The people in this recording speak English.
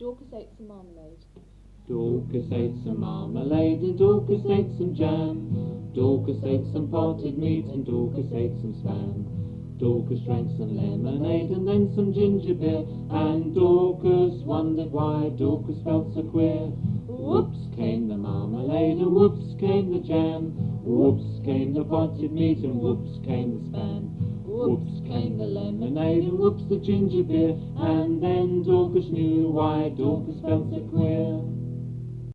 Dorcas ate some marmalade. Dorcas ate some marmalade and Dorcas ate some jam. Dorcas ate some potted meat and Dorcas ate some spam. Dorcas drank some lemonade and then some ginger beer, and Dorcas wondered why Dorcas felt so queer. Whoops came the marmalade and whoops came the jam. Whoops came the potted meat and whoops came the spam. Whoops came the lemonade and whoops the ginger beer, and then Dorcas knew why Dorcas felt so queer.